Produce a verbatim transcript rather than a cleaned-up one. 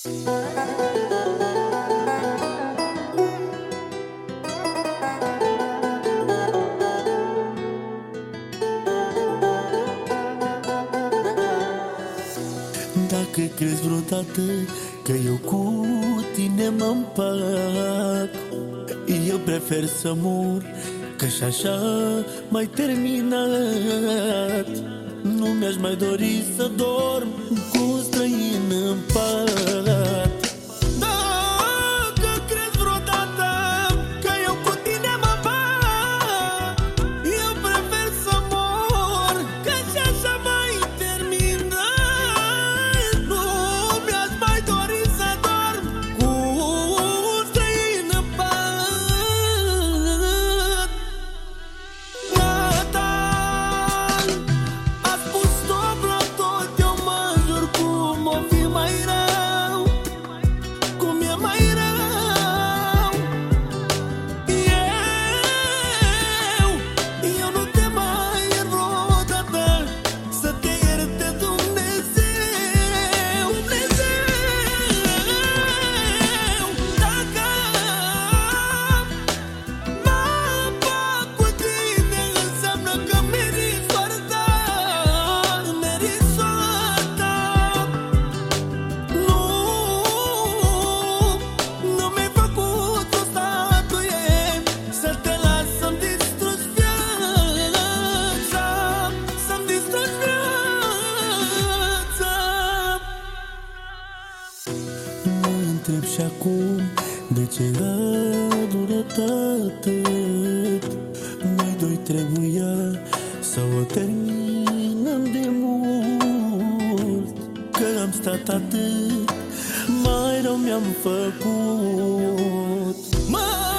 Dacă crezi vreodată că eu cu tine mă împac, eu prefer să mor, că și așa m-ai terminat. Nu mi-aș mai dori să dorm cu un străin în pat. Dacă crezi vreodată că eu cu tine mă împac, eu prefer să mor, că și așa m-ai terminat. Nu mi-aș mai dori să dorm cu un străin în pat. Gata, a spus stop la tot, eu mă jur cum o fi mai rău, cum e mai rău. Eu, eu nu te mai iert vreodată, să te ierte Dumnezeu, Dumnezeu. Dacă mă împac cu tine, înseamnă că meriți soarta, meriți soarta. Nu, nu mi-ai făcut o statuie să te las să-mi distrugi viața, să-mi distrugi viața. Mă întreb și acum de ce a durat atât. Noi doi trebuia să o terminăm de mult, că am stat atât, mai rău mi-am făcut. Mă